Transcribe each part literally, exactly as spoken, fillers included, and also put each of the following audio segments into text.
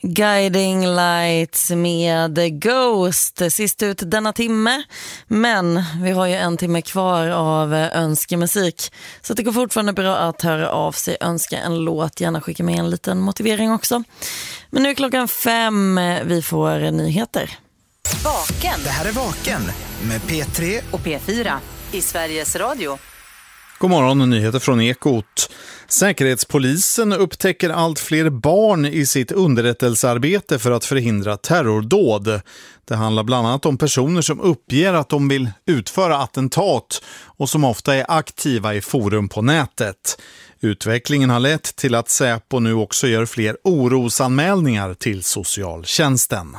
Guiding Lights med Ghost, sist ut denna timme. Men vi har ju en timme kvar av önskemusik, så det går fortfarande bra att höra av sig, önska en låt, gärna skicka med en liten motivering också. Men nu är klockan fem, vi får nyheter. Vaken. Det här är Vaken med P tre och P fyra i Sveriges Radio. God morgon, nyheter från Ekot. Säkerhetspolisen upptäcker allt fler barn i sitt underrättelsearbete för att förhindra terrordåd. Det handlar bland annat om personer som uppger att de vill utföra attentat och som ofta är aktiva i forum på nätet. Utvecklingen har lett till att Säpo nu också gör fler orosanmälningar till socialtjänsten.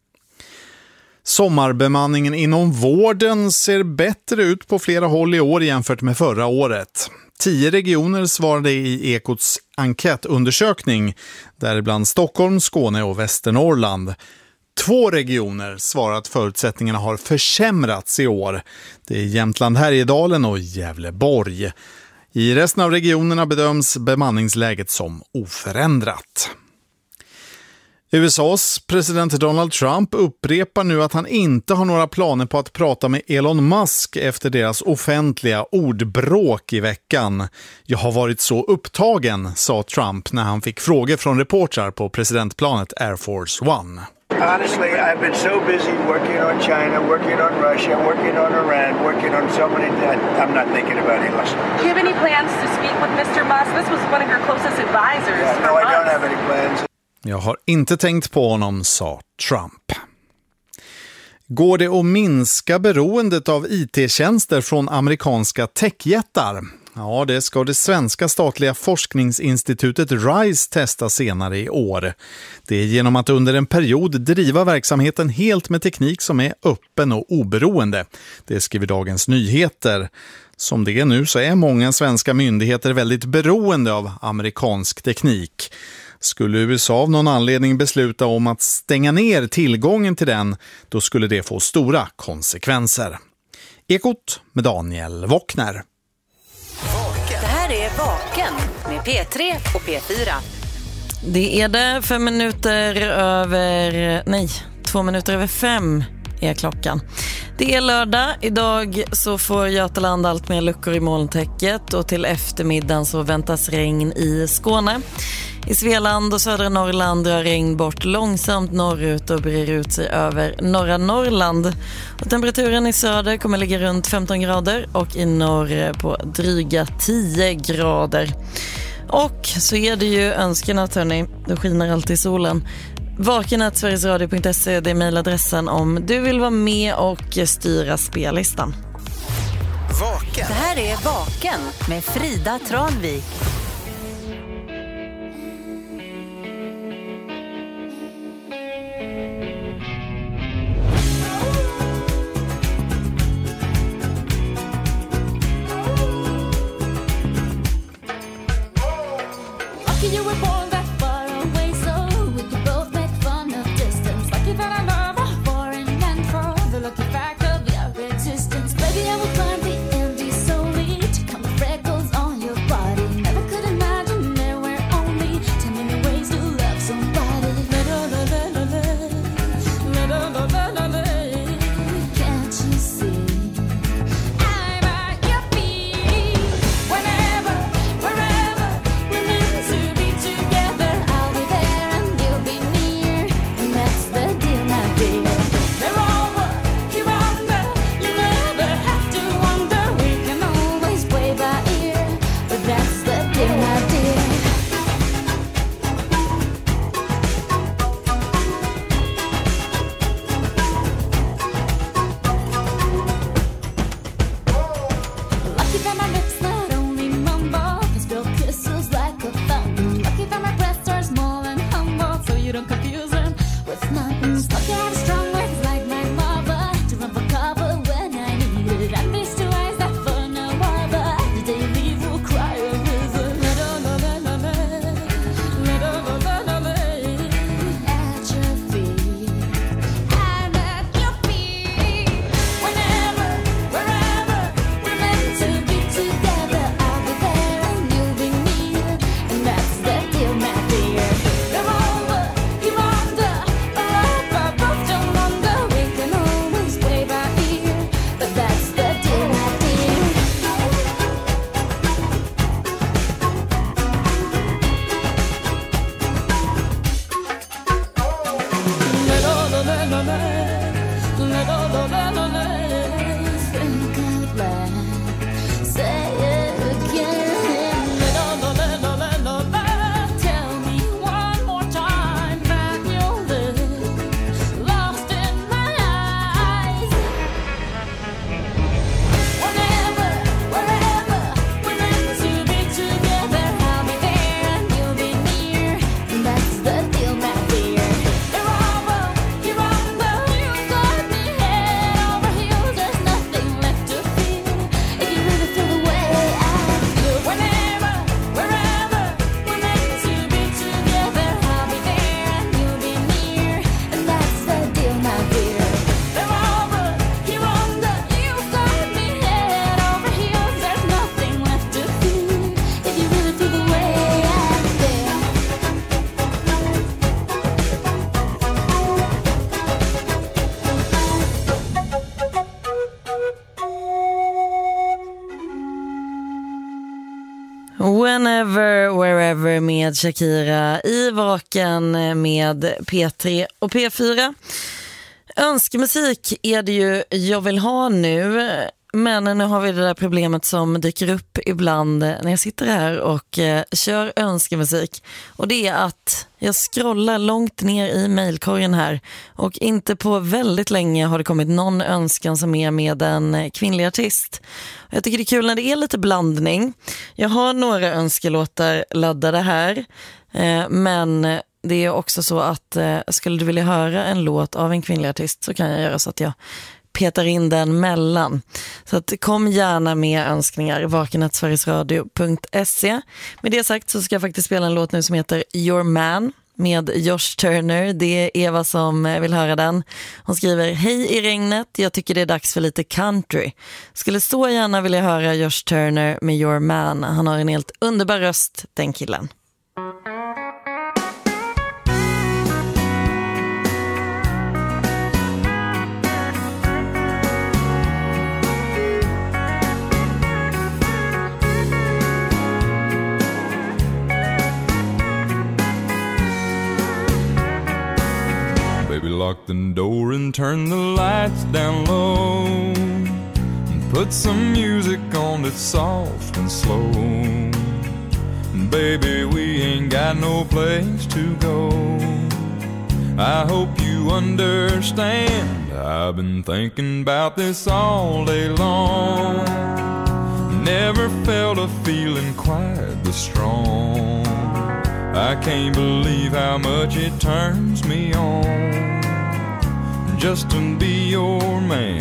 Sommarbemanningen inom vården ser bättre ut på flera håll i år jämfört med förra året. Tio regioner svarade i Ekots enkätundersökning, däribland Stockholm, Skåne och Västernorrland. Två regioner svarar att förutsättningarna har försämrats i år. Det är Jämtland, Härjedalen och Gävleborg. I resten av regionerna bedöms bemanningsläget som oförändrat. U S A:s president Donald Trump upprepar nu att han inte har några planer på att prata med Elon Musk efter deras offentliga ordbråk i veckan. Jag har varit så upptagen, sa Trump när han fick frågor från reportrar på presidentplanet Air Force One. Honestly, I've been so busy working on China, working on Russia, working on Iran, working on so many that I'm not thinking about Elon. Do you have any plans to speak with mister Musk? This was one of your closest advisors. Yeah, no, I don't have any plans. Jag har inte tänkt på honom, sa Trump. Går det att minska beroendet av I T-tjänster från amerikanska techjättar? Ja, det ska det svenska statliga forskningsinstitutet RISE testa senare i år. Det är genom att under en period driva verksamheten helt med teknik som är öppen och oberoende. Det skriver Dagens Nyheter. Som det är nu så är många svenska myndigheter väldigt beroende av amerikansk teknik. Skulle U S A av någon anledning besluta om att stänga ner tillgången till den, då skulle det få stora konsekvenser. Ekot med Daniel Wockner. Det här är Vaken med P tre och P fyra. Det är det fem minuter över, nej, två minuter över fem är klockan. Det är lördag. Idag så får Götaland allt mer luckor i molntäcket och till eftermiddagen så väntas regn i Skåne. I Svealand och södra Norrland drar regn bort långsamt norrut och brer ut sig över norra Norrland. Och temperaturen i söder kommer ligga runt femton grader och i norr på dryga tio grader. Och så är det ju önskenatt, hörni. Då skiner alltid solen. Vaken at sverigesradio punkt se, det är mejladressen om du vill vara med och styra spellistan. Vaken. Det här är Vaken med Frida Tranvik. Together Whenever, Wherever med Shakira i Vaken med P tre och P fyra. Önskemusik är det ju jag vill ha nu, men nu har vi det där problemet som dyker upp ibland när jag sitter här och eh, kör önskemusik. Och det är att jag scrollar långt ner i mejlkorgen här och inte på väldigt länge har det kommit någon önskan som är med en kvinnlig artist. Jag tycker det är kul när det är lite blandning. Jag har några önskelåtar laddade här, eh, men det är också så att eh, skulle du vilja höra en låt av en kvinnlig artist så kan jag göra så att jag petar in den mellan. Så att kom gärna med önskningar, vaken at sverigesradio punkt se. Med det sagt så ska jag faktiskt spela en låt nu som heter Your Man med Josh Turner. Det är Eva som vill höra den. Hon skriver: hej i regnet, jag tycker det är dags för lite country. Skulle så gärna vilja höra Josh Turner med Your Man. Han har en helt underbar röst, den killen. Lock the door and turn the lights down low and put some music on that's soft and slow. Baby, we ain't got no place to go. I hope you understand. I've been thinking about this all day long. Never felt a feeling quite this strong. I can't believe how much it turns me on just to be your man.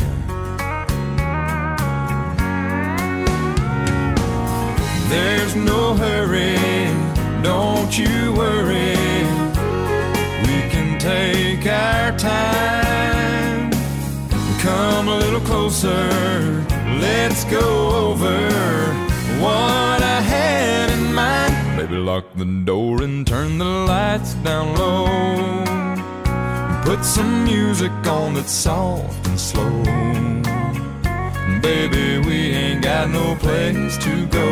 There's no hurry, don't you worry. We can take our time. Come a little closer, let's go over what I had in mind. Baby, lock the door and turn the lights down low. Put some music on that's soft and slow. Baby, we ain't got no place to go.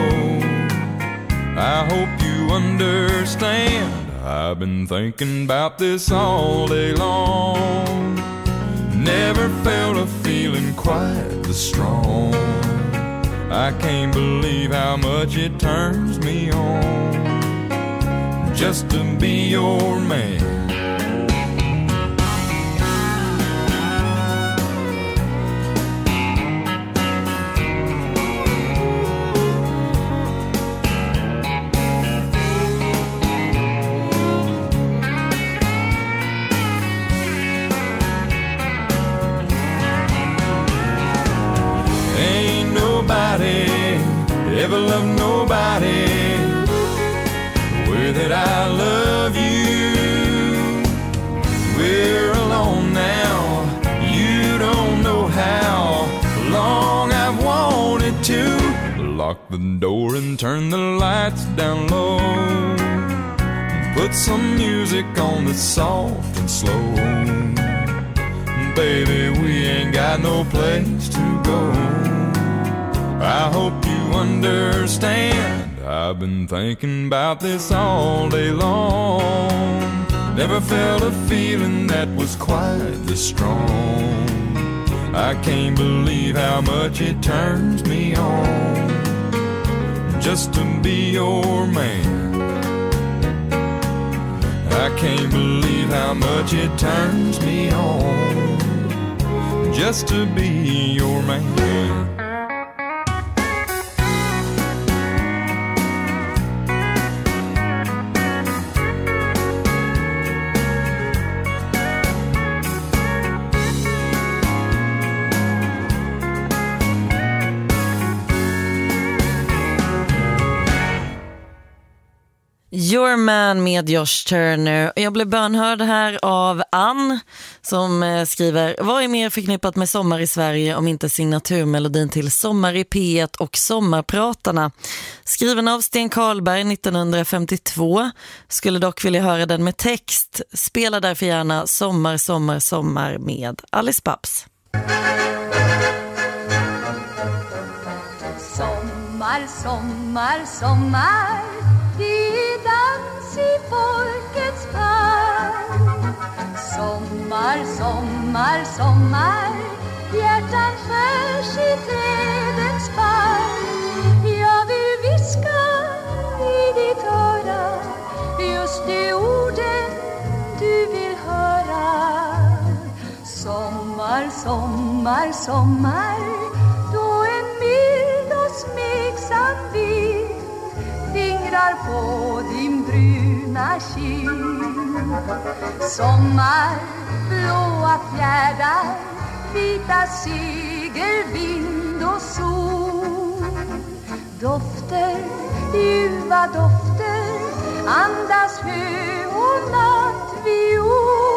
I hope you understand. I've been thinking about this all day long. Never felt a feeling quite this strong. I can't believe how much it turns me on just to be your man. Ever love nobody the way that I love you. We're alone now, you don't know how long I've wanted to. Lock the door and turn the lights down low. Put some music on that's soft and slow. Baby, we ain't got no place to go. I hope you understand. I've been thinking about this all day long. Never felt a feeling that was quite this strong. I can't believe how much it turns me on just to be your man. I can't believe how much it turns me on just to be your man. Your Man med Josh Turner. Jag blev bönhörd här av Ann som skriver: vad är mer förknippat med sommar i Sverige om inte signaturmelodin till Sommar i P ett och Sommarpratarna? Skriven av Sten Karlberg nittonhundrafemtiotvå. Skulle dock vilja höra den med text. Spela därför gärna Sommar, sommar, sommar med Alice Babs. Sommar, sommar, sommar. Sommar, sommar, hjärtan skärs i trädens barr. Jag vill viska i ditt öra just de orden du vill höra. Sommar, sommar, sommar, då en mild och smeksam vind fingrar på din bruna kind. Sommar, blåa fjärdar, vita segel, vind och sol. Dofter, ljuva dofter, andas hö och nattviol.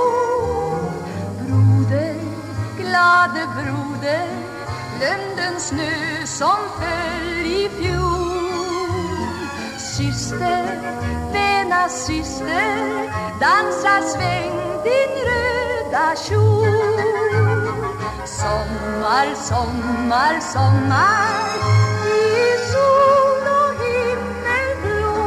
Broder, glade broder, London snö som föll i fjol. Syster, väna syster, dansa sväng din röda kjol. Sommar, sommar, sommar, i sol och himmelblå.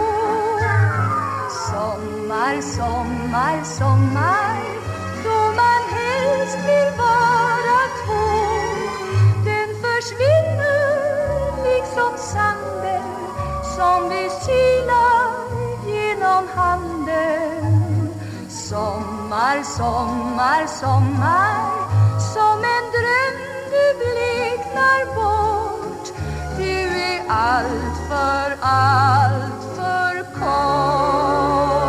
Sommar, sommar, sommar, då man helst vill vara två. Den försvinner liksom sanden som vi silar genom handen. Sommar, sommar, sommar, som en dröm du bleknar bort. Du är allt för, allt för kort.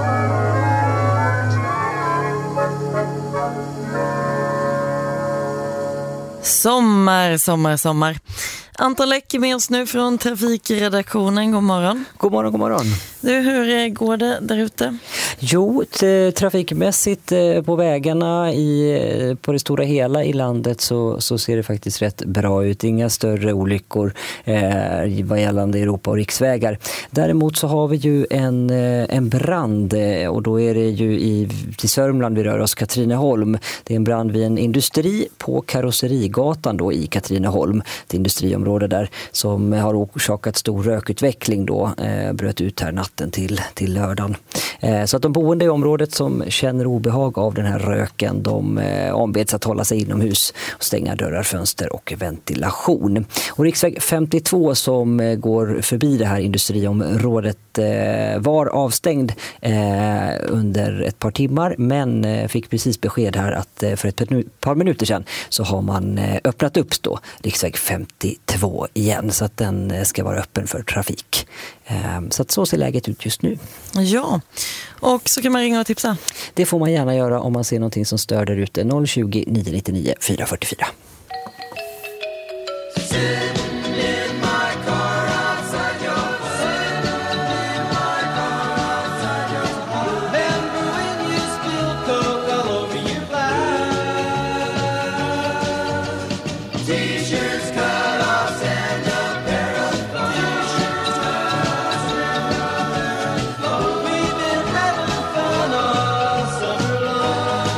Sommar, sommar, sommar. Anton Läck är med oss nu från trafikredaktionen. God morgon. God morgon, god morgon. Du, hur går det där ute? Jo, t- trafikmässigt eh, på vägarna i, på det stora hela i landet så, så ser det faktiskt rätt bra ut. Inga större olyckor eh, vad gällande Europa- och riksvägar. Däremot så har vi ju en, eh, en brand eh, och då är det ju i, i Sörmland vi rör oss, Katrineholm. Det är en brand vid en industri på Karosserigatan då i Katrineholm. Det industriområde där som har orsakat stor rökutveckling då, eh, bröt ut här natten till, till lördagen. Eh, så att de boende i området som känner obehag av den här röken, de eh, ombeds att hålla sig inomhus och stänga dörrar, fönster och ventilation. Och riksväg femtiotvå som eh, går förbi det här industriområdet eh, var avstängd eh, under ett par timmar, men eh, fick precis besked här att eh, för ett par minuter sedan så har man eh, öppnat upp då riksväg femtiotvå igen, så att den eh, ska vara öppen för trafik. Eh, så att så ser läget ut just nu. Ja, och så kan man ringa och tipsa. Det får man gärna göra om man ser någonting som stör där ute. noll tjugo, nio nittionio, fyra fyrtiofyra.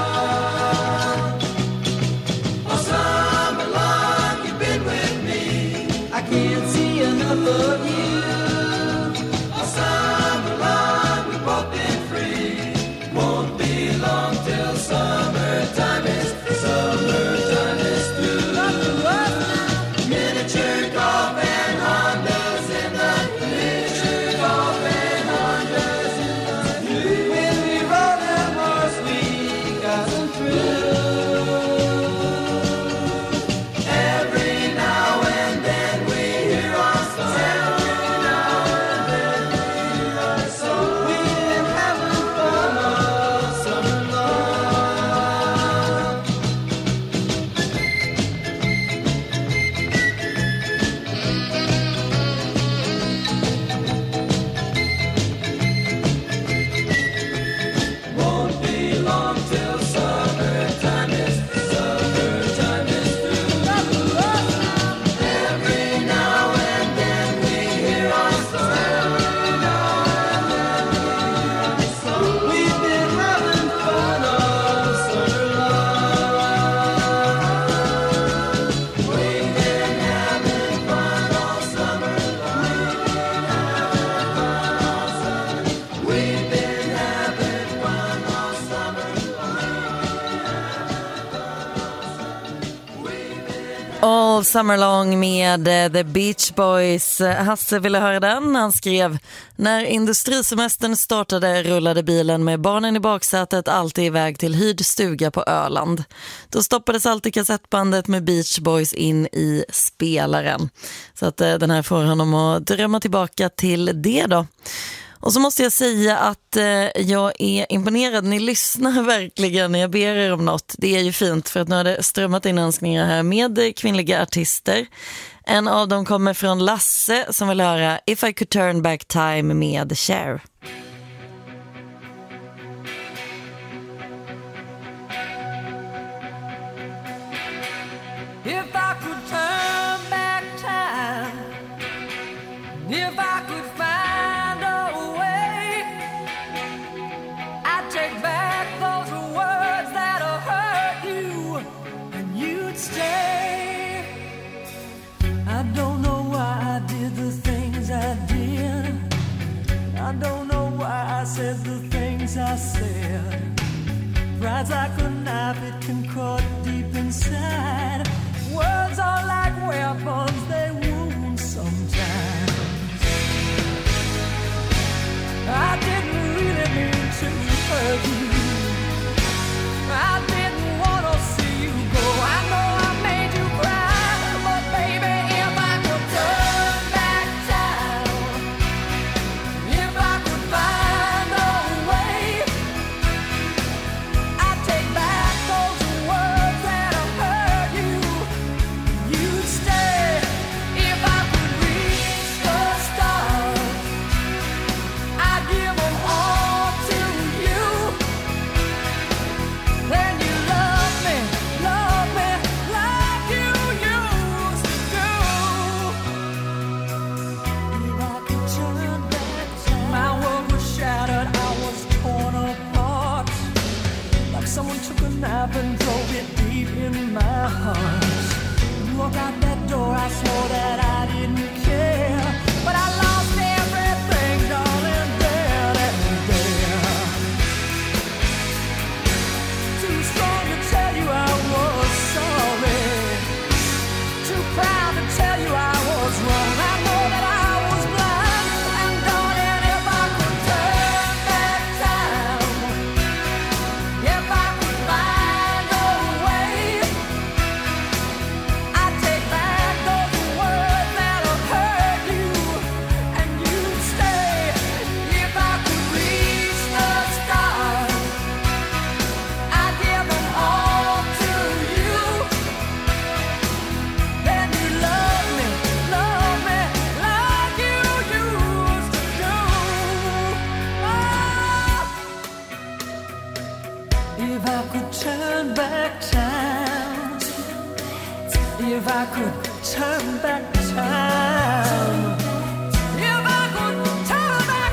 Summer long, you've been with me. All Summer Long med The Beach Boys. Hasse ville höra den. Han skrev: när industrisemestern startade rullade bilen med barnen i baksätet alltid iväg till hyrd stuga på Öland. Då stoppades alltid kassettbandet med Beach Boys in i spelaren. Så att den här får honom att drömma tillbaka till det då. Och så måste jag säga att eh, jag är imponerad. Ni lyssnar verkligen när jag ber er om något. Det är ju fint för att nu har det strömmat in önskningar här med kvinnliga artister. En av dem kommer från Lasse som vill höra If I Could Turn Back Time med Cher. If I could turn back time, if I could find a way, I'd take back those words that have hurt you, and you'd stay. I don't know why I did the things I did. I don't know why I said the things I said. Pride's like a knife, it can cut deep inside. Words are like weapons, they wound sometimes. I didn't really mean to hurt you. I didn't want to see you go. I know I made you cry, but baby, if I could turn back time, if I could find a way, I'd take back those words that have hurt you. You'd stay. If I could reach the stars, I'd give them all to you. Then you love me, love me like you used to do. If I could turn back time, my world was shattered, I was torn apart. Like someone took a knife and drove it deep in my heart. You walk out that door, I swore that I didn't care, but I lost everything, darling, there and there. Too strong to tell you I was sorry, too proud to tell you I was wrong. I know that I was blind, and darling, if I could turn back time, if I could find a way, I'd take back those words that have hurt you, and you'd stay. If I could reach the stars, I'd give them all to you. Then you love me, love me like you used to do. Oh. If I could turn back time, if I could turn back time, if I could turn back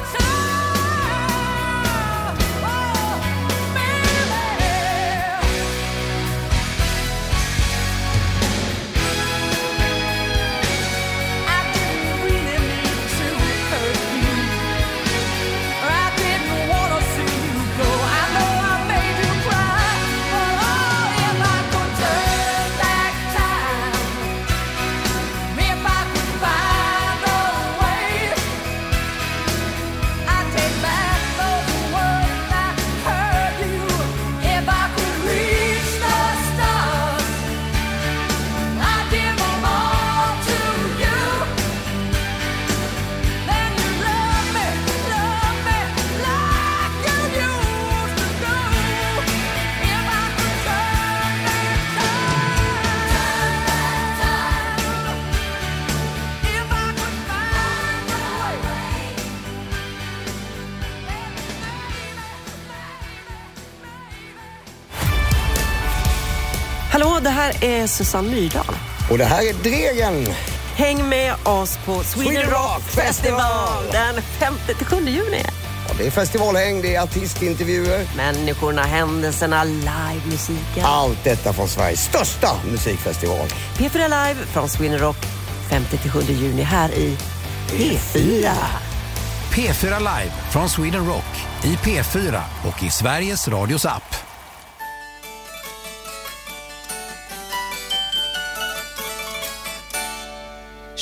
time, oh, baby. I didn't really mean to hurt you. I didn't want to see you go. I know I made you cry, but oh, if I could turn back time, if I could find a way, I'd take back those words that hurt you. If I could reach the stars, I'd give them all to you. Then you love me, love me like you used to do. If I could turn back time, if I could find a way. Hallå, det här är Susanne Myrdal. Och det här är Dregen. Häng med oss på Sweden, Sweden Rock Rock Festival den femte till sjunde juni. Ja, det är festivalhäng, det är artistintervjuer. Människorna, händelserna, livemusiken. Allt detta från Sveriges största musikfestival. P fyra Live från Sweden Rock femte till sjunde juni här i P fyra. P fyra Live från Sweden Rock i P fyra och i Sveriges Radios app.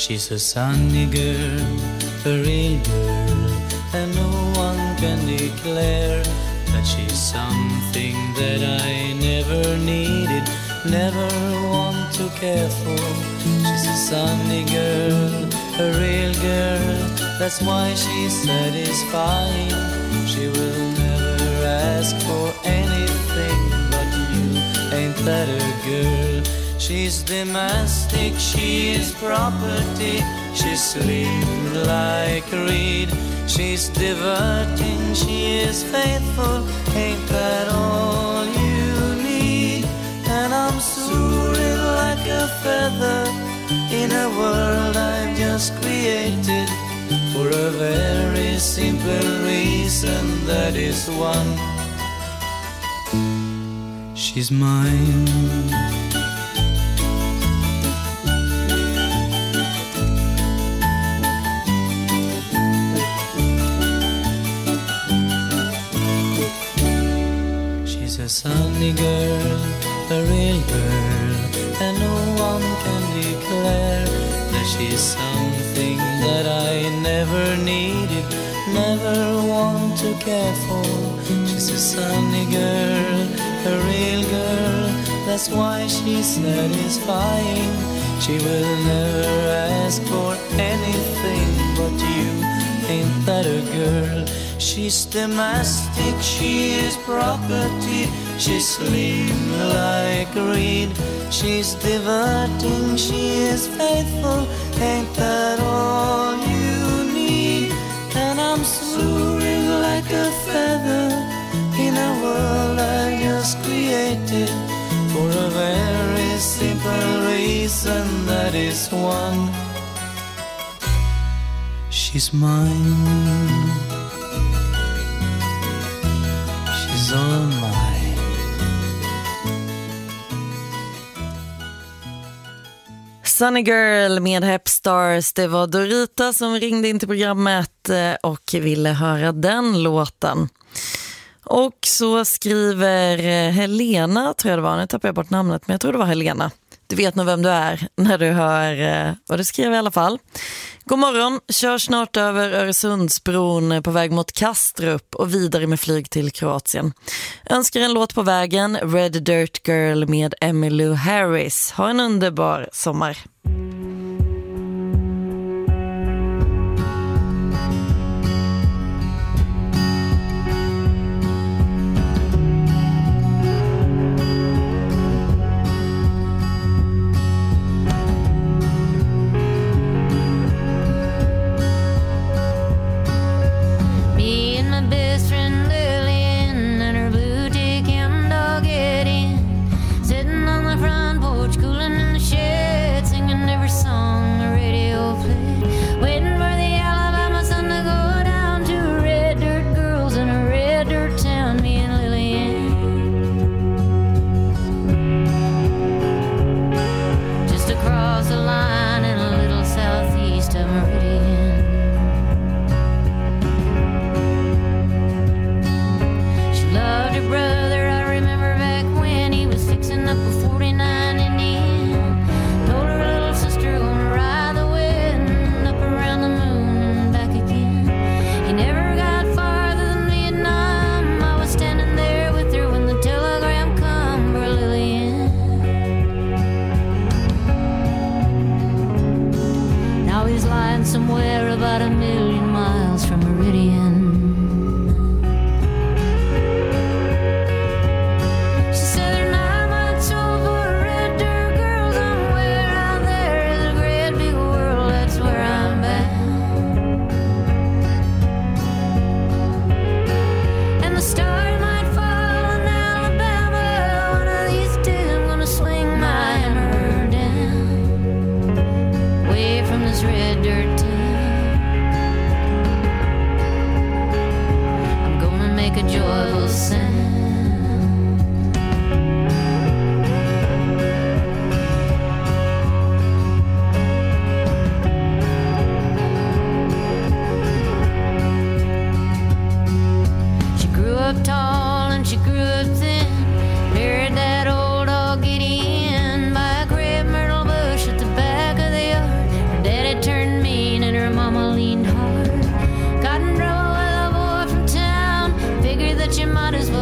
She's a sunny girl, a real girl, and no one can declare that she's something that I never needed, never want to care for. She's a sunny girl, a real girl, that's why she's satisfying. She will never ask for anything but you, ain't that a girl? She's domestic, she is property, she's slim like a reed. She's diverting, she is faithful, ain't that all you need? And I'm soaring like a feather in a world I've just created, for a very simple reason, that is one. She's mine. A sunny girl, a real girl, and no one can declare that she's something that I never needed, never want to care for. She's a sunny girl, a real girl, that's why she's satisfying. She will never ask for anything but you, ain't that a girl? She's domestic, she is property, she's slim like a reed. She's diverting, she is faithful, ain't that all you need? And I'm soaring like a feather in a world I just created, for a very simple reason, that is one. She's mine. She's all mine. Sunny Girl med Hepstars. Det var Dorita som ringde in till programmet och ville höra den låten. Och så skriver Helena, tror jag det var, nu tappar jag bort namnet, men jag tror det var Helena. Du vet nog vem du är när du hör vad du skriver i alla fall. God morgon, kör snart över Öresundsbron på väg mot Kastrup och vidare med flyg till Kroatien. Önskar en låt på vägen, Red Dirt Girl med Emmylou Harris. Ha en underbar sommar.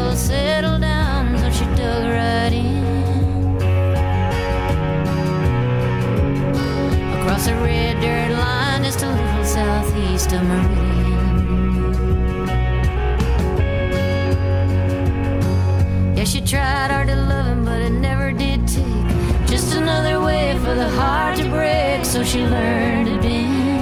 will settle down. So she dug right in across a red dirt line just a little southeast of Meridian. Yeah, she tried hard to love him, but it never did take. Just another way for the heart to break, so she learned to bend.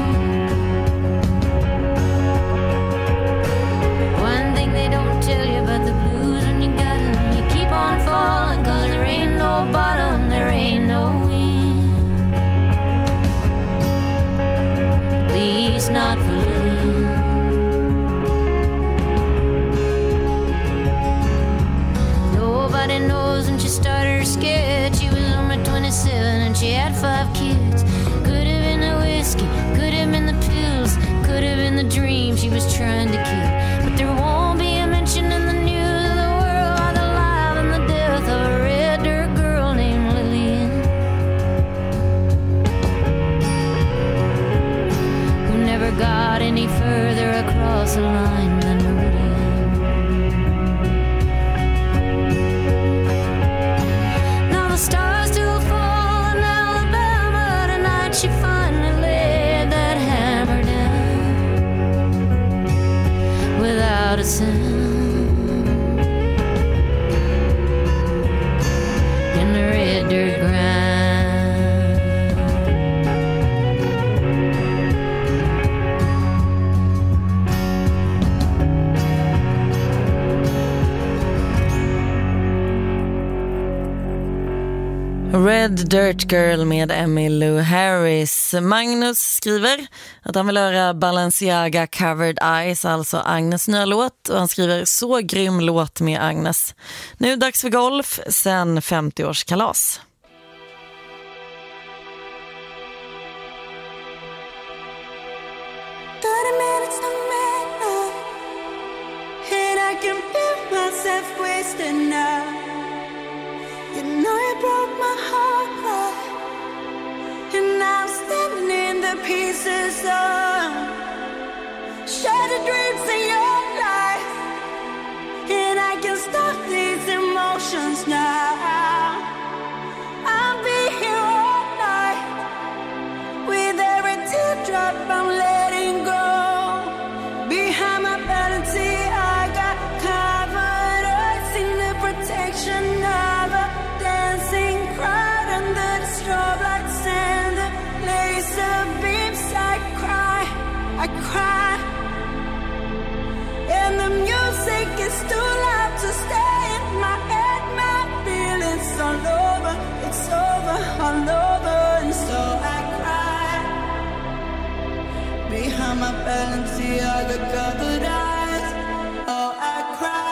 One thing they don't tell you about the blues when you got them, you keep on falling, cause there ain't no bottom, there ain't no wind. At least not for Lillian. Nobody knows when she started her sketch. She was only twenty-seven and she had five kids. Could have been the whiskey, could have been the pills, could have been the dream she was trying to kill. But there won't be a mention in the news of the world or the life and the death of a red dirt girl named Lillian, who never got any further across the line than Meridian. The stars still fall in Alabama. Tonight she finally laid that hammer down without a sound in the red dirt ground. Red Dirt Girl med Emmylou Harris. Magnus skriver att han vill höra Balenciaga Covered Eyes, alltså Agnes nya låt. Och han skriver så grym låt med Agnes. Nu dags för golf sen femtio-årskalas. thirty minutes to midnight, and I can feel myself wasting now. You know you broke my heart, right? And I'm standing in the pieces of shattered dreams in your life. And I can stop these emotions now. I'll be here all night. With every teardrop I'm letting go. Behind my vanity I got covered eyes in the protection of a dancing crowd under the strobe lights and the laser beams. I cry, I cry, and the music is too loud to stay in my head. My feelings all over, it's over, all over, and so I cry. Behind my Balenciaga covered eyes, oh I cry.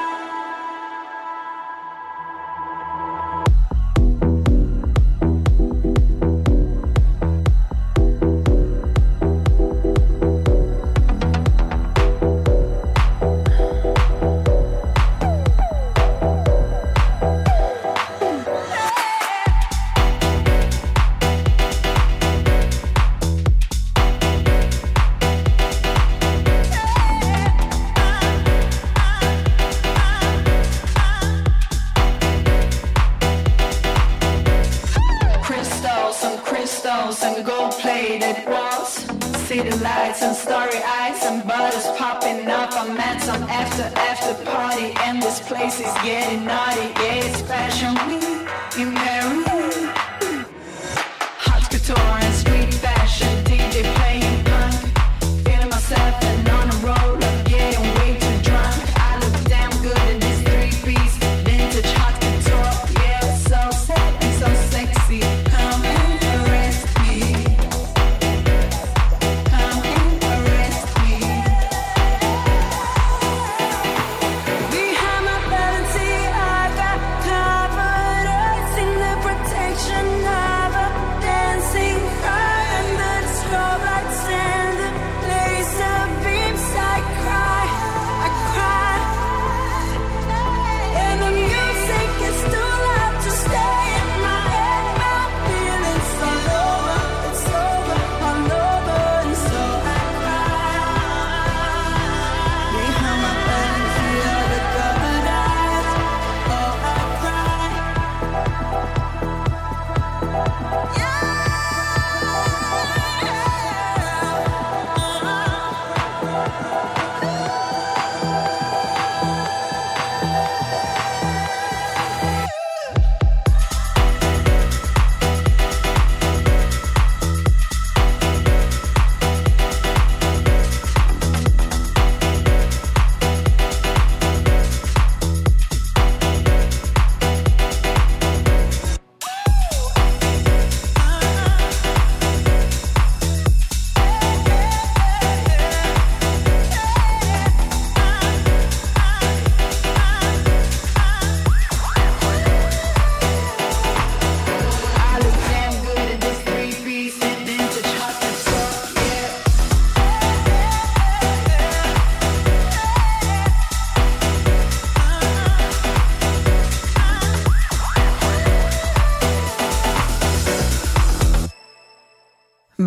City lights and starry eyes and butters popping up. I'm at some after after party and this place is getting naughty. Yeah, it's fashion week in Paris. Hot couture and street fashion, D J playing punk. Feeling myself and on a roll, I'm getting way too drunk. I look damn good in this three-piece vintage hot couture. Yeah, so sad and so sexy. Come and arrest me. Behind my vanity, I got covered eyes in the protection.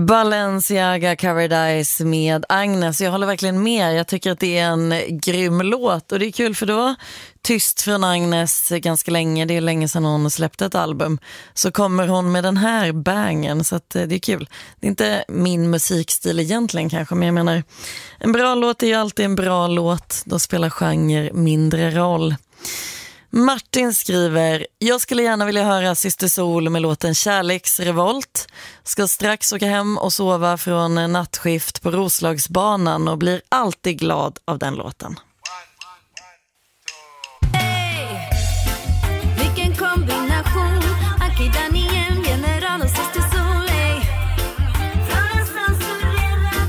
Balenciaga Paradise med Agnes. Jag håller verkligen med. Jag tycker att det är en grym låt. Och det är kul för då tyst från Agnes ganska länge. Det är länge sedan hon släppte ett album. Så kommer hon med den här bangen. Så att det är kul. Det är inte min musikstil egentligen kanske. Men jag menar, en bra låt är ju alltid en bra låt. Då spelar genre mindre roll. Martin skriver: jag skulle gärna vilja höra Syster Sol med låten Kärleksrevolt. Ska strax åka hem och sova från en nattskift på Roslagsbanan och blir alltid glad av den låten. Hey, vilken kombination. Aki Daniel, general och Syster Sol. Hey. Från en censurerad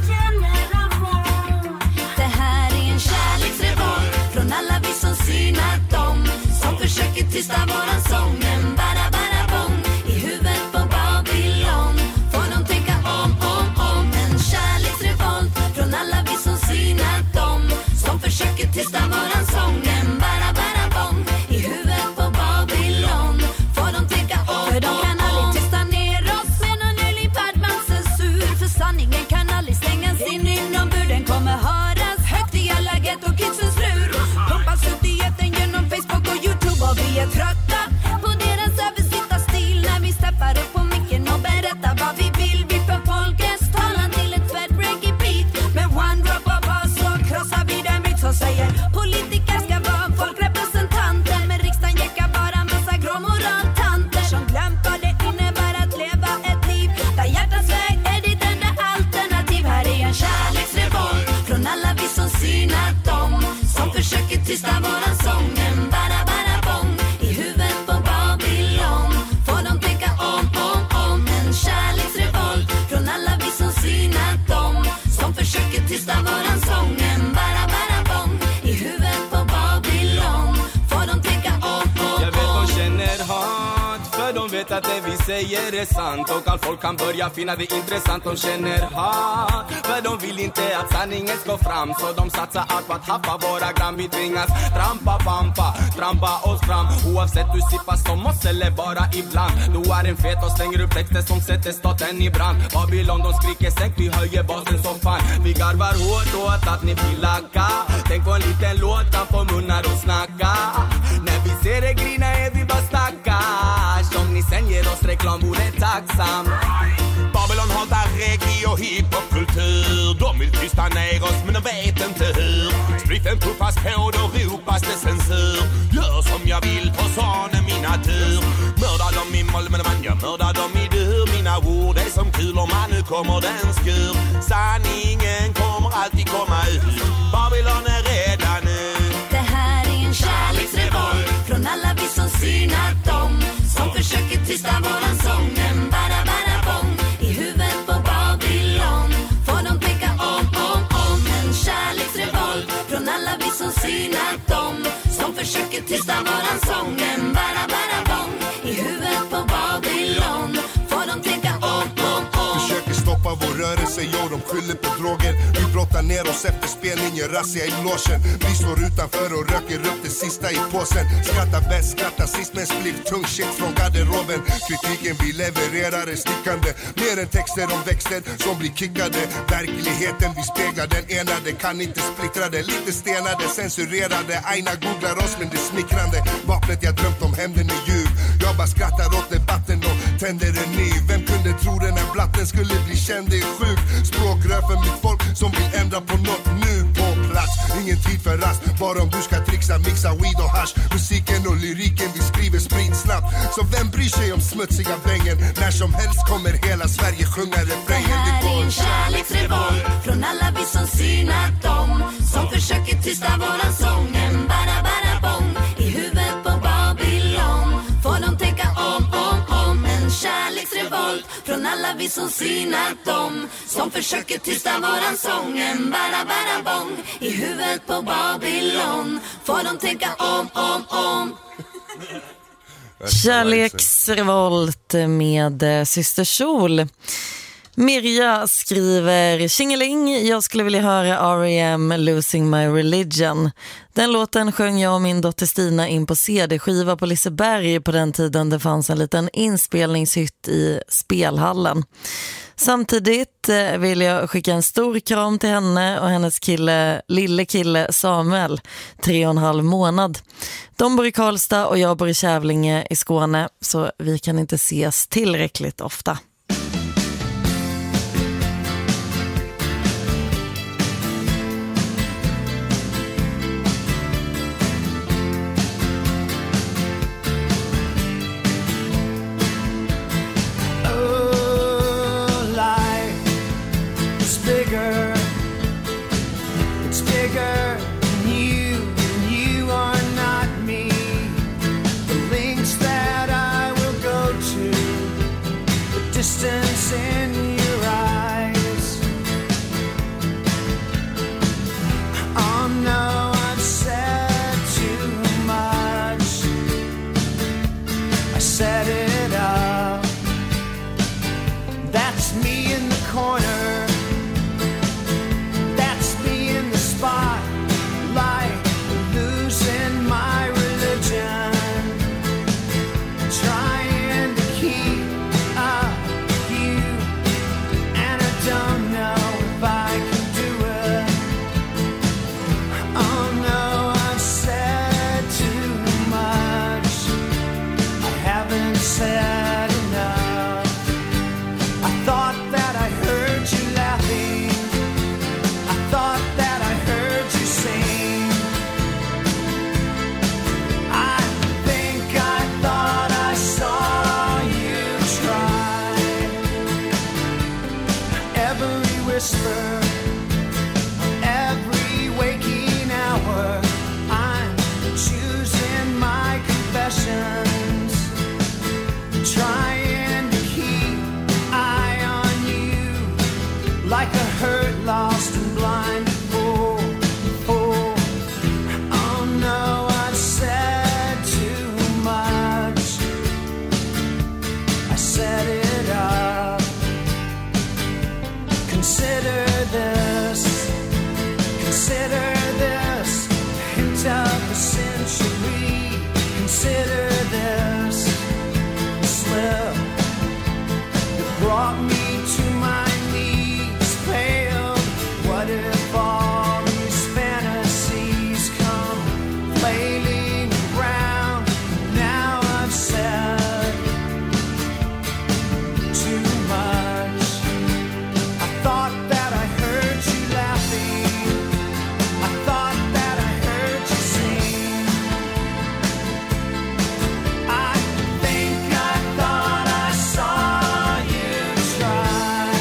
generation. Det här är en kärleksrevolt från alla vi som synat dem, som försöker tysta våran sång. En bara bara bong i huvudet på Babylon. Får de tänka om, om, om. En kärleksrevolt från alla vi som synat dem, som försöker tysta våran sång. En bara bara bong i huvudet på Babylon. Får de tänka om, för de kan aldrig tysta ner oss med någon nylig Padman-censur. För sanningen kan aldrig slängas in inombords. Den kommer höras högt i alla ghetto-kidsens lur. Pumpas ut i etern genom Facebook och YouTube. Och vi är trötta på deras översitta stil. När vi steppar upp på micken och berättar vad vi vill. Vi för folkets talan till ett fed breaky beat. Med one drop of us så krossar vi den myt som säger politiker ska vara folkrepresentanter. Men riksdagen jäckar bara massa gråmoraltanter som glömt vad det innebär att leva ett liv där hjärtats väg är ditt enda alternativ. Här är en kärleksrevolt från alla vi som synat dem, som försöker tysta våran sång. En bara bara bong i huvudet på Babylon. Får de tänka om, om, om. En kärleksrevolt från alla vi som synat dem, som försöker tysta våran sång. En bara bara bong i huvudet på Babylon. Får de tänka om, om, Jag vet om. de känner hat, för de vet att det vi säger är sant. Och allt folk kan börja finna det intressant. De känner hat, för de vill inte att sanningen ska fram. Så de satsar allt på att haffa våra gram. Vi tvingas trampa, pampa, trampa oss fram. Oavsett du sippar som oss eller bara ibland. Du är en fet och slänger upp texter som sätter staten i brand. Babylon de skriker sänk, vi höjer basen som fan. Vi garvar hårt åt att ni blir lacka. Tänk på en liten låt kan få munnar och snacka. När vi ser det grina är vi bara stackars. Om ni sen ger oss reklam vore tacksam. Babylon hatar reggae och hiphopkultur. De vill tysta ner oss men de vet inte hur. Spriten puffas på, då ropas det censur. Gör som jag vill, för sån är min natur. Mördar dem i mål men man, jag mördar dem i dur. Mina ord är som kulor, man nu kommer den skur. Sanningen kommer alltid komma ut. Babylon är redan nu. Det här är en kärleksrevolt från alla vi som synat dem, som försöker tysta våran sång. En bara bara bong i huvudet på Babylon. Får de tänka om, om, om. En kärleksrevolt från alla vi som synat dem, som försöker tysta våran sång. En bara bara bong i huvudet på Babylon. Får de tänka om, om, om. Försöker stoppa vår rörelse, jo de skyller på droger. Vi brottar ner oss efter spelningen, razzia i logen. Vi står utanför och röker upp det sista i påsen. Skrattar bäst, skrattar sist med spliff, tung shit från garderoben. Kritiken vi levererar är stickande. Mer än texter om växter som blir kickade. Verkligheten vi speglar, den enade kan inte splittra det. Lite stenade, censurerade. Aina googlar oss men det är smickrande. Vapnet jag drömt om hämnden är ljuv. Jag bara skrattar åt debatten och tänder en ny. Vem kunde tro den här blatten skulle bli känd, det är sjukt. Språkrör för mitt folk som vill ändra på något nu på plats. Ingen tid för rast, bara om du ska trixa, mixa weed och hash. Musiken och lyriken, vi skriver sprit snabbt. Så vem bryr sig om smutsiga bängen? När som helst kommer hela Sverige sjunga refrängen. Det här är en kärleksrevolt från alla vi som synat dem, som försöker tysta våran sång. En bara bara bong i huvudet på Babylon. Får de tänka om, om, om. En kärleksrevolt från alla vi som synat dem, som försöker tysta våran sång. En bara bara bong i huvudet på Babylon. Får de tänka om, om, om. Kärleksrevolt med Syster Sol. Mirja skriver: Tjingeling, jag skulle vilja höra R E M Losing My Religion. Den låten sjöng jag och min dotter Stina in på C D-skiva på Liseberg på den tiden det fanns en liten inspelningshytt i spelhallen. Samtidigt vill jag skicka en stor kram till henne och hennes kille, lille kille Samuel, tre och en halv månad. De bor i Karlstad och jag bor i Kävlinge i Skåne, så vi kan inte ses tillräckligt ofta. Distance in your eyes. Oh no, I've said too much. I set it up. That's me in the corner. That's me in the spotlight, losing my religion, trying to keep up. Don't know if I can do it. Oh no, I've said too much. I haven't said enough. I thought that I heard you laughing. I thought that I heard you sing. I think I thought I saw you try. Every whisper, every waking hour, I'm choosing my confessions, trying to keep eye on you, like a hurt, lost and blind fool. Oh, oh no, I've said too much. I set it up. Consider this, consider this, hint of the century. Consider this, the slip that brought me to my knees, pale. What if all these fantasies come flailing around? Now I've said too much. Thought that I heard you laughing. I thought that I heard you sing. I think I thought I saw you try.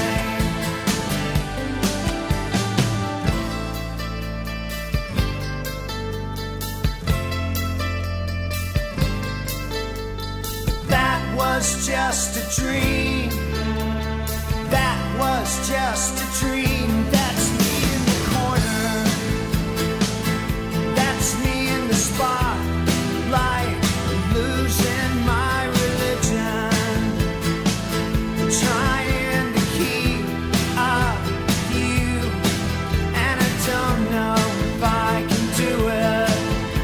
That was just a dream. That was just a dream. That's me in the corner. That's me in the spotlight, losing my religion, trying to keep up with you, and I don't know if I can do it.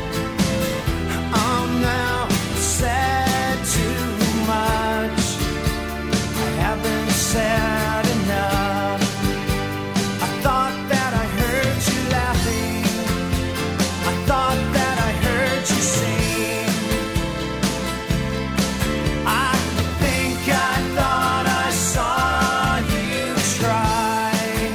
Oh no, I said too much. I haven't said enough. I thought that I heard you laughing. I thought that I heard you sing. I think I thought I saw you try.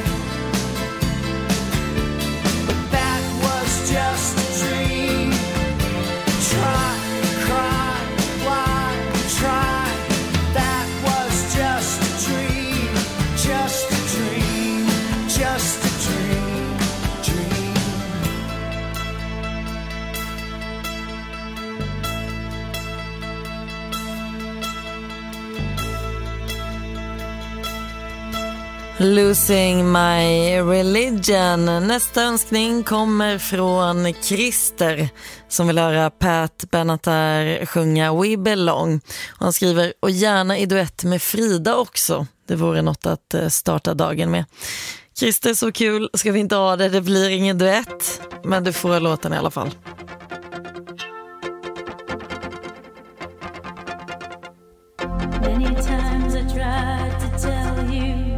But that was just a dream. Try, cry, why, try. That was just a dream. Just a dream. Just a dream. Dream. Losing My Religion. Nästa önskning kommer från Christer som vill höra Pat Benatar sjunga We Belong. Och han skriver, och gärna i duett med Frida också. Det vore något att starta dagen med. Christer, så kul. Ska vi inte ha det? Det blir ingen duett. Men du får låten i alla fall. Many times I tried to tell you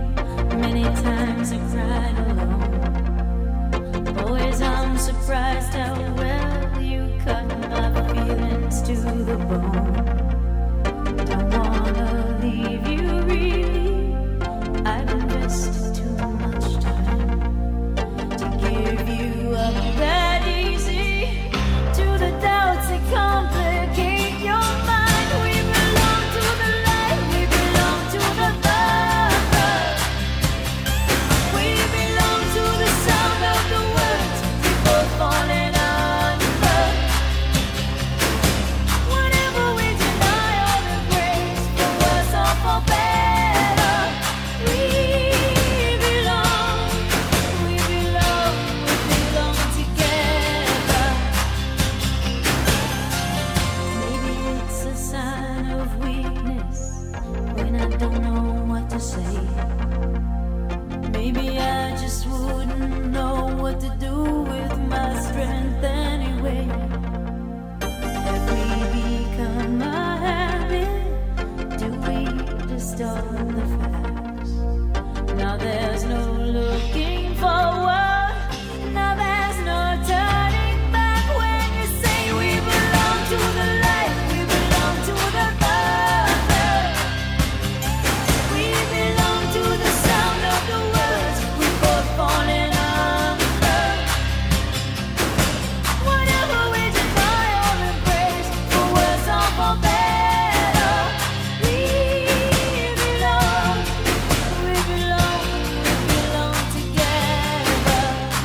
the bone. Don't wanna leave you really. I've invested too much time to give you up that easy. To the doubts that complicate your mind. We belong to the light, we belong to the dark. We belong to the sound of the words we both falling under. Whenever we deny or embrace, for worse or for better, we belong, we belong, we belong together. Maybe it's a sign of weakness when I don't know what to say. Maybe I just wouldn't know what to do with my strength anyway. Have we become a habit? Do we distort the facts? Now there's no looking forward. Now there's no turning back when you say we belong to the light, we belong to the dark. We belong to the sound of the words we both falling under. Whatever we deny or embrace, for worse or for better, we belong, we belong, we belong together.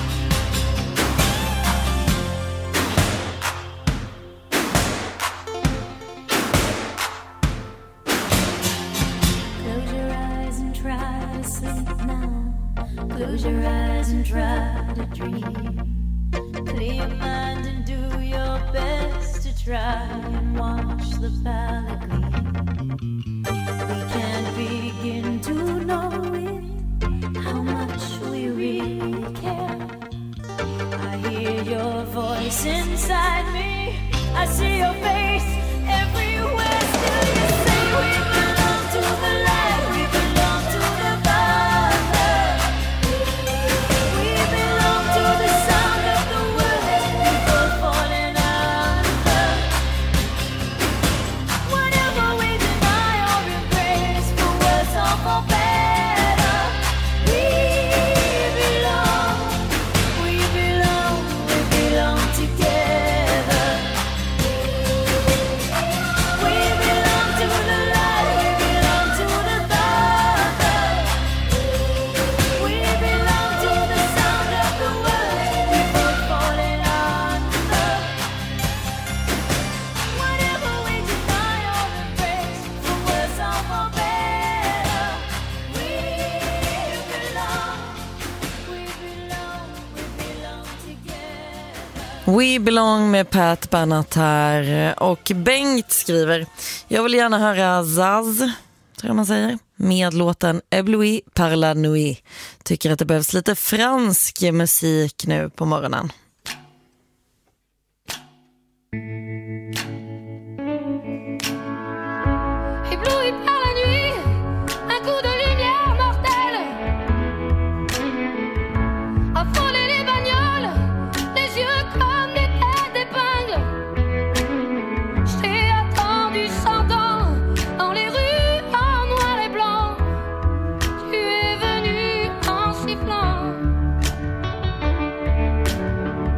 Close your eyes and try to sleep now. Close your eyes and try to dream. Clear your mind and do your best to try and watch the palette gleam. We can't begin to know it, how much we really care. I hear your voice inside me, I see your face everywhere. Still you say we belong to the light, we belong to the dark. We belong to the sound of the words we both falling under. Whatever we deny or embrace, for worse or for better, we belong, we belong, we belong together. We belong to the light, we belong to the dark. We belong to the sound of the words we both falling under. Whatever we deny or embrace, for worse or for better, we belong, we belong, we belong together. We belong med Pat Benatar. Och Bengt skriver: jag vill gärna höra Zaz, tror jag man säger, med låten Ébloui par la nuit. Tycker att det behövs lite fransk musik nu på morgonen. Ébloui par la nuit, un coup de lumière mortelle a frôlé les bagnoles, les yeux comme des têtes d'épingle. Je t'ai attendu cent ans dans les rues en noir et blanc. Tu es venu en sifflant.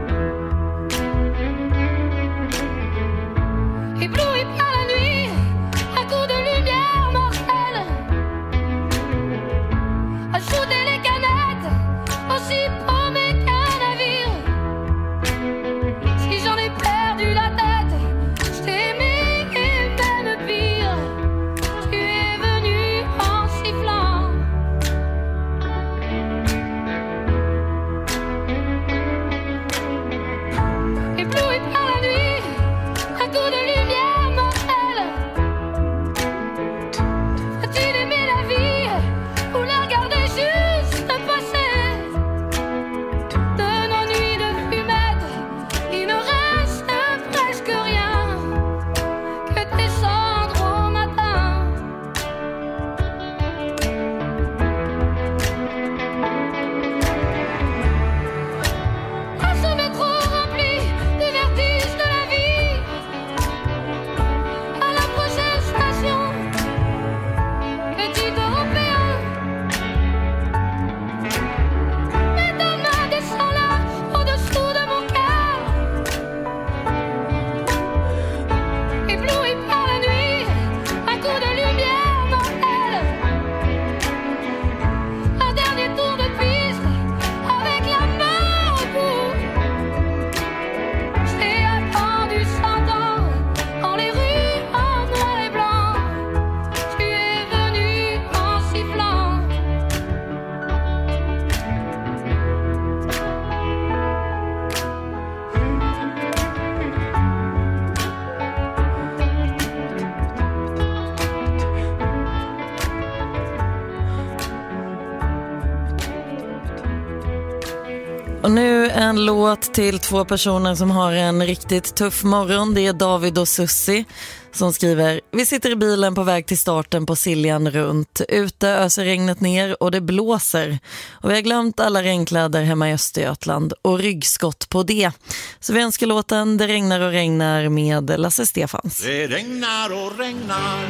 En låt till två personer som har en riktigt tuff morgon. Det är David och Sussi som skriver: vi sitter i bilen på väg till starten på Siljan runt. Ute öser regnet ner och det blåser. Och vi har glömt alla regnkläder hemma i Östergötland och ryggskott på det. Så vi önskar låten Det regnar och regnar med Lasse Stefans. Det regnar och regnar.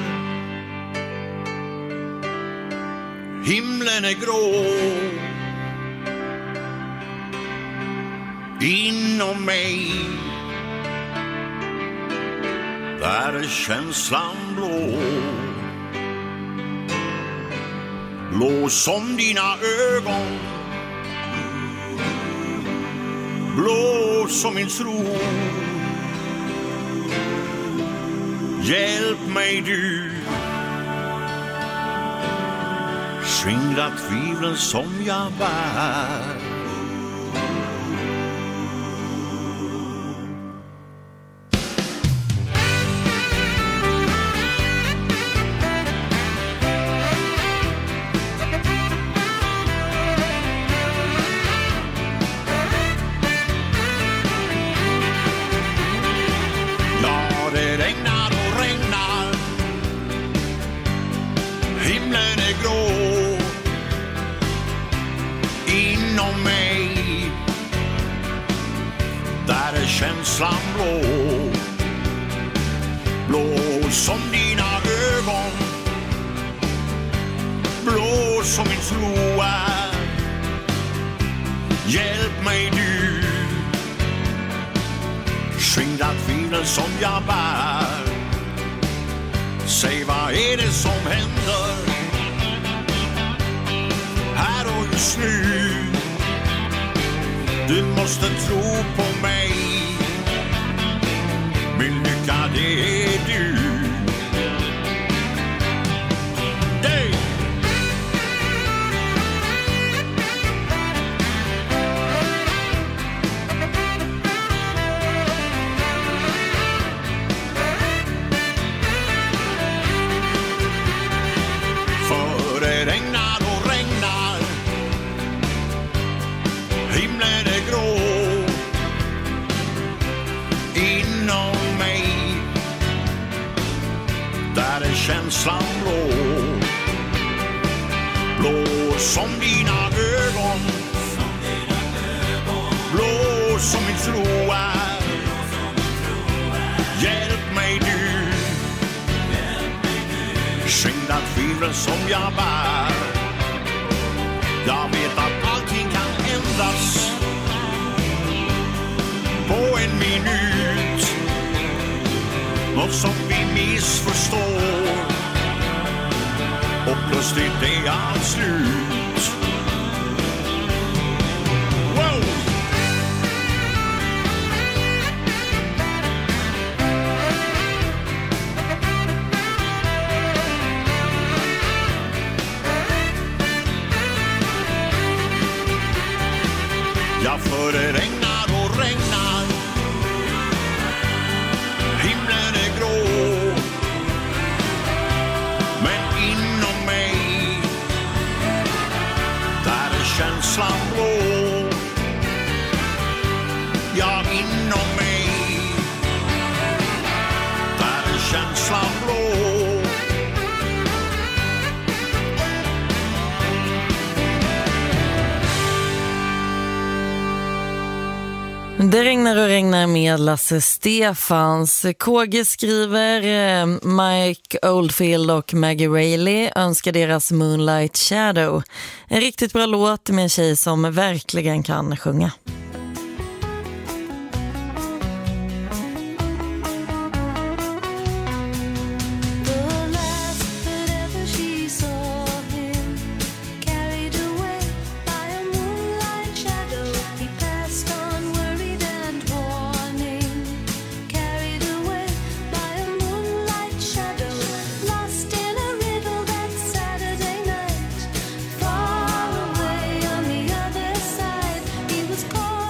Himlen är grå. Inom mig där är känslan blå. Blå som dina ögon. Blå som min tro. Hjälp mig du. Skingra tvivlen som jag bär. Känslan blå. Blå som dina ögon. Blå som min tro är. Hjälp mig du. Skingra tvivlen som jag bär. Säg vad är det som händer här och just nu. Du måste tro på mig. Min lycka det är du. Hey! För det regnar och regnar. Himlen är grå. Inom mig där är känslan blå. Blå som dina ögon. Blå som min tro är. Hjälp mig du. Skingra tvivlen som jag bär. Jag vet att allting kan ändras på en minut. Något som vi missförstår. Och plötsligt är allt slut. Wow! Ja, för det regnar och regnar. Himlen är grå. Men inom mig där är känslan blå. Ja, inom mig där är känslan blå. Det regnar och regnar med Lasse Stefans. K G skriver eh, Mike Oldfield och Maggie Reilly önskar deras Moonlight Shadow. En riktigt bra låt med en tjej som verkligen kan sjunga. Far away on the other side, he was caught.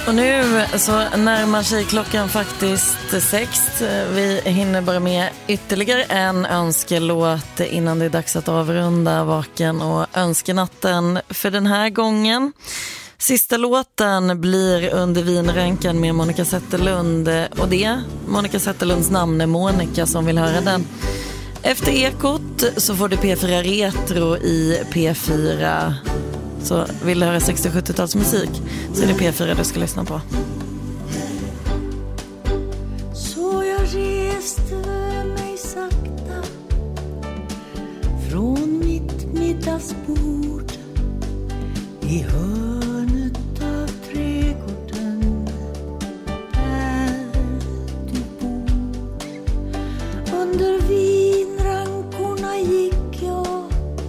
Och nu så närmar sig klockan faktiskt sex. Vi hinner bara med ytterligare en önskelåt innan det är dags att avrunda Vaken och önskenatten för den här gången. Sista låten blir Under vinränkan med Monica Zetterlund. Och det, Monica Zetterlunds namn är Monica som vill höra den. Efter Ekot så får du P fyra Retro i P fyra. Så vill du höra sextio- och sjuttio-talsmusik så är det P fyra du ska lyssna på. Så jag reste mig sakta från mitt middagsbord i hörnet av trädgården där du bor. Under vinrankorna gick jag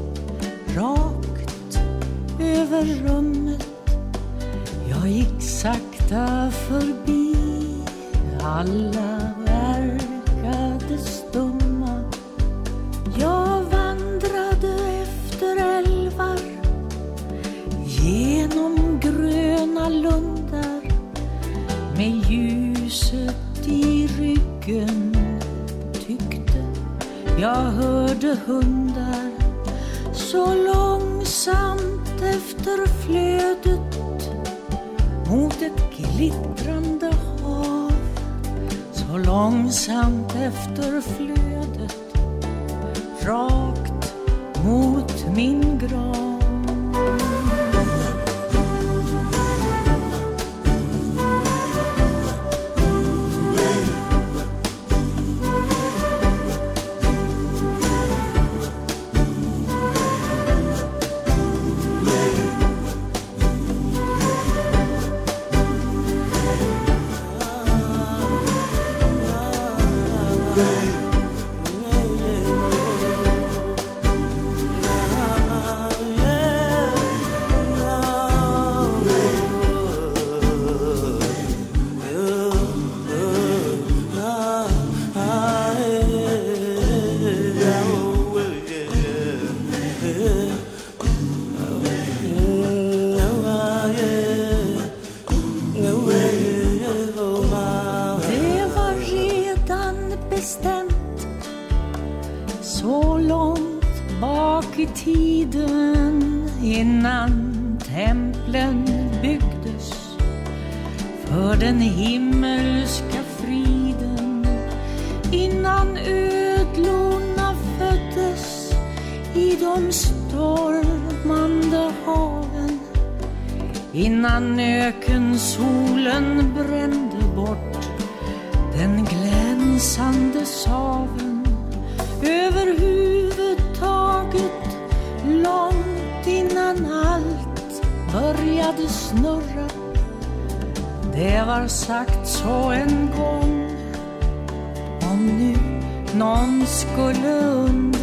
rakt över rummet. Jag gick sakta förbi, alla verkade stumma. Jag vandrade efter älvar genom gröna lundar med ljuset i ryggen. Tyckte jag hörde hundar så långsamt efter flödet mot ett glittrande hav. Så långsamt efter flödet rakt mot min grav. Innan ökensolen brände bort den glänsande saven över huvudet taget, långt innan allt började snurra. Det var sagt så en gång, om nu någon skulle undra.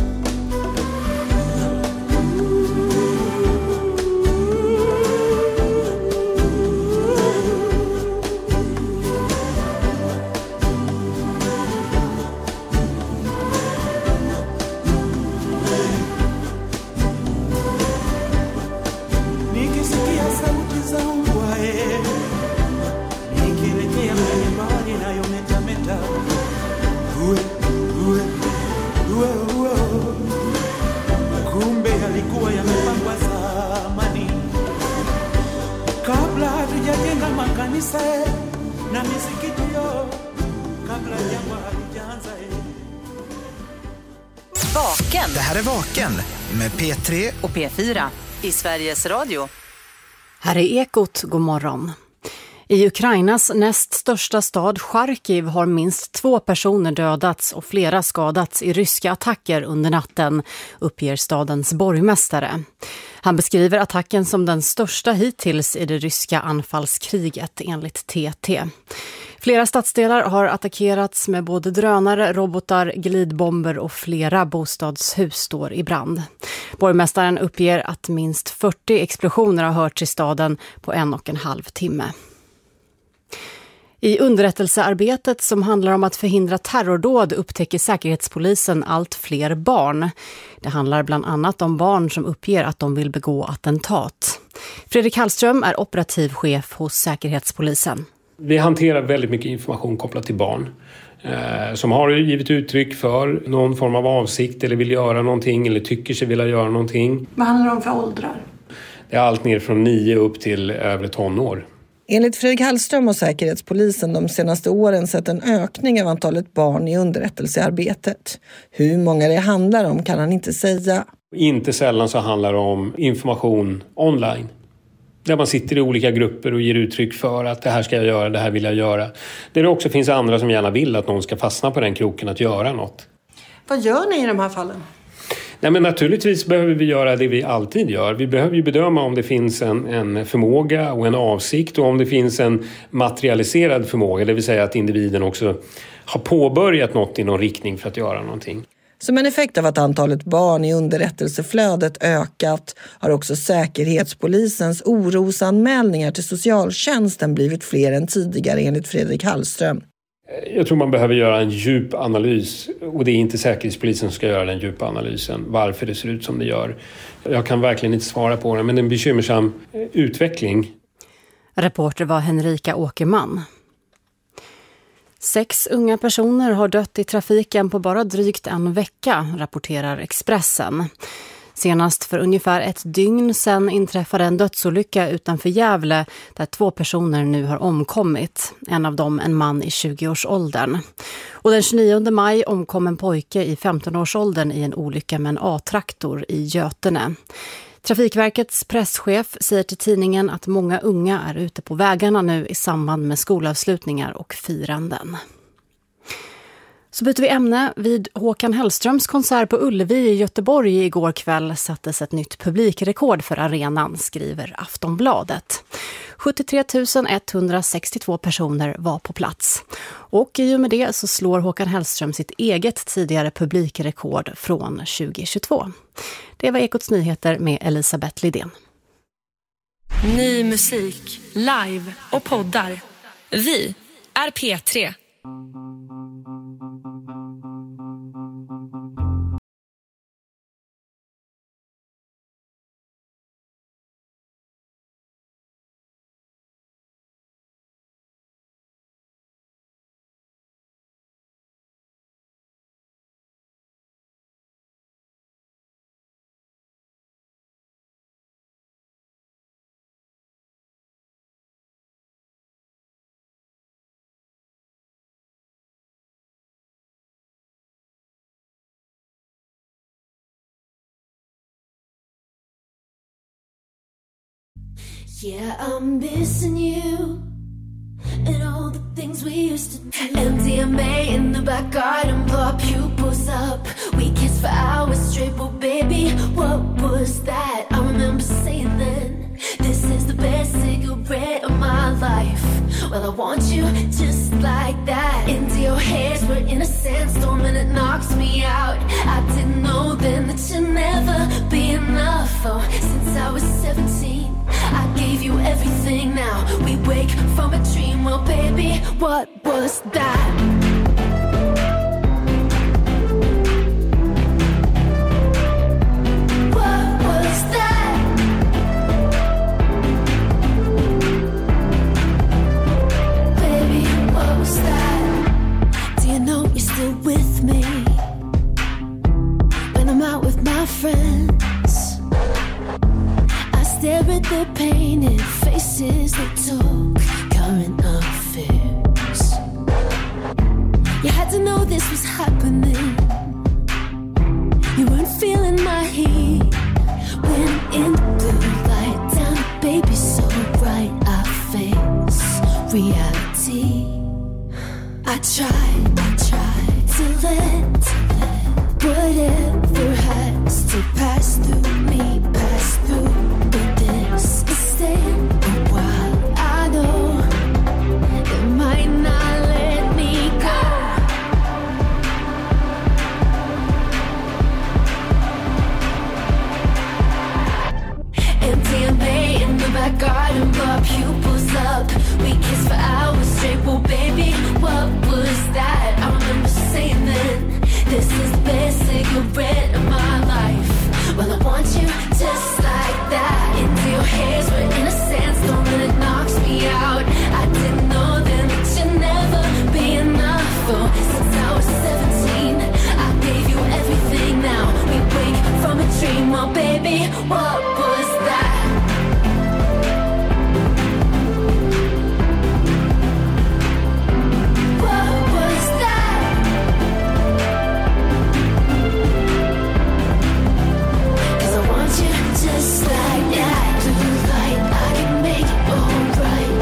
Vaken. Det här är Vaken med P tre och P fyra i Sveriges Radio. Här är Ekot, god morgon. I Ukrainas näst största stad Charkiv har minst två personer dödats och flera skadats i ryska attacker under natten, uppger stadens borgmästare. Han beskriver attacken som den största hittills i det ryska anfallskriget enligt T T. Flera stadsdelar har attackerats med både drönare, robotar, glidbomber och flera bostadshus står i brand. Borgmästaren uppger att minst fyrtio explosioner har hörts i staden på en och en halv timme. I underrättelsearbetet som handlar om att förhindra terrordåd upptäcker säkerhetspolisen allt fler barn. Det handlar bland annat om barn som uppger att de vill begå attentat. Fredrik Hallström är operativ chef hos Säkerhetspolisen. Vi hanterar väldigt mycket information kopplat till barn eh, som har givit uttryck för någon form av avsikt eller vill göra någonting eller tycker sig vilja göra någonting. Vad handlar det om för åldrar? Det är allt ner från nio upp till övre tonår. Enligt Fredrik Hallström och Säkerhetspolisen de senaste åren sett en ökning av antalet barn i underrättelsearbetet. Hur många det handlar om kan han inte säga. Inte sällan så handlar det om information online. Där man sitter i olika grupper och ger uttryck för att det här ska jag göra, det här vill jag göra. Där det också finns andra som gärna vill att någon ska fastna på den kroken att göra något. Vad gör ni i de här fallen? Nej, men naturligtvis behöver vi göra det vi alltid gör. Vi behöver ju bedöma om det finns en, en förmåga och en avsikt och om det finns en materialiserad förmåga. Det vill säga att individen också har påbörjat något i någon riktning för att göra någonting. Som en effekt av att antalet barn i underrättelseflödet ökat har också Säkerhetspolisens orosanmälningar till socialtjänsten blivit fler än tidigare enligt Fredrik Hallström. Jag tror man behöver göra en djup analys och det är inte Säkerhetspolisen som ska göra den djupa analysen. Varför det ser ut som det gör. Jag kan verkligen inte svara på det, men det är en bekymmersam utveckling. Reporter var Henrika Åkerman. Sex unga personer har dött i trafiken på bara drygt en vecka, rapporterar Expressen. Senast för ungefär ett dygn sedan inträffade en dödsolycka utanför Gävle där två personer nu har omkommit. En av dem en man i tjugoårsåldern. Och den tjugonionde maj omkom en pojke i femtonårsåldern i en olycka med en A-traktor i Götene. Trafikverkets presschef säger till tidningen att många unga är ute på vägarna nu i samband med skolavslutningar och firanden. Så byter vi ämne. Vid Håkan Hellströms konsert på Ullevi i Göteborg igår kväll sattes ett nytt publikrekord för arenan, skriver Aftonbladet. sjuttiotre tusen etthundrasextiotvå personer var på plats. Och i och med det så slår Håkan Hellström sitt eget tidigare publikrekord från tjugohundratjugotvå. Det var Ekots nyheter med Elisabeth Lidén. Ny musik, live och poddar. Vi är P tre. Yeah, I'm missing you and all the things we used to do. M D M A in the back garden, blow pupils up. We kissed for hours straight, but baby, what was that? I remember saying then, this is the best cigarette of my life. Well, I want you just like that. Into your hairs, we're in a sandstorm and it knocks me out. I didn't know then that you'd never be enough. Oh, since I was seventeen, I gave you everything. Now we wake from a dream. Well, baby, what was that? What was that? Baby, what was that? Do you know you're still with me when I'm out with my friends? Stare at their painted faces, they talk current affairs. You had to know this was happening. You weren't feeling my heat when in the blue light down, baby, so bright I face reality. I tried, I tried to let, to let whatever has to pass through me, pass through. Garden, blow pupils up. We kissed for hours straight. Well, baby, what was that? I remember saying then, this is the best cigarette of my life. Well, I want you just like that. Into your your hairs were in a sandstorm and it knocks me out. I didn't know then that you'd never be enough. Oh, since I was seventeen, I gave you everything. Now we wake from a dream. Oh baby, what was that? Just like that, do you like I can make it all right?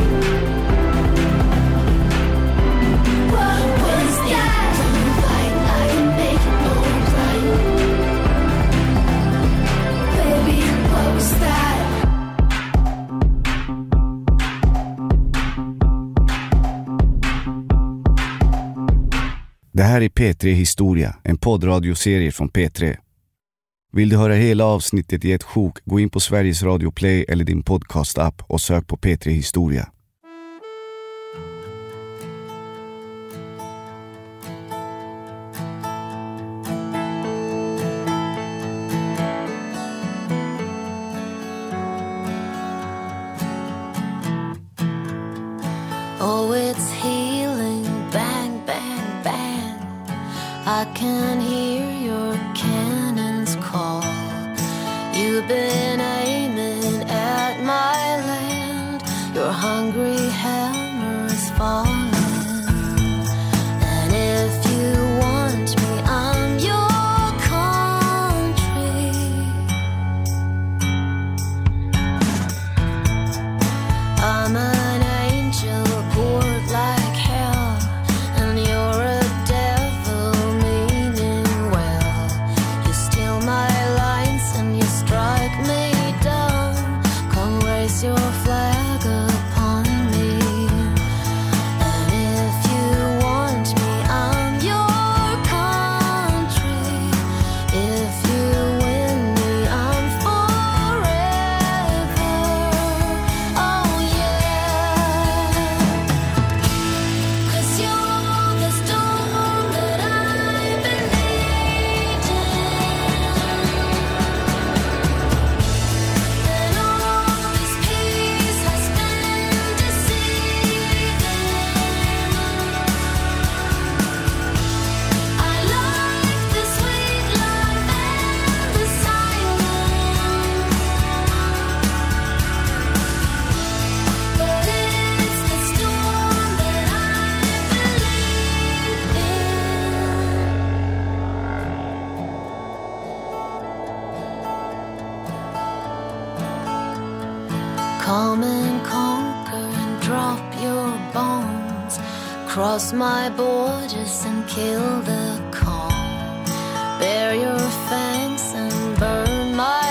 What was that? Do you like I can make it all right? Baby, what was that? Det här är P tre Historia, en poddradioserie från P tre. Vill du höra hela avsnittet i ett sjok, gå in på Sveriges Radio Play eller din podcast-app och sök på P tre Historia. Oh, it's healing, bang, bang, bang. I can hear your cannons call. You've been aiming at my land. Your hungry hammer's falling. And if you want me, I'm your country. I'm an angel poured like hell, and you're a devil meaning well. You steal my lines and you strike me down. Come raise your flag upon me. And if you want me, I'm your country. If you win me, I'm forever. Oh yeah. 'Cause you're the storm that I've been needing. And all this peace has been deceiving. I like the sweet life and the silence, but it's the storm that I believe in. Come and conquer and drop your bones. Cross my borders and kill the calm. Bear your fangs and burn my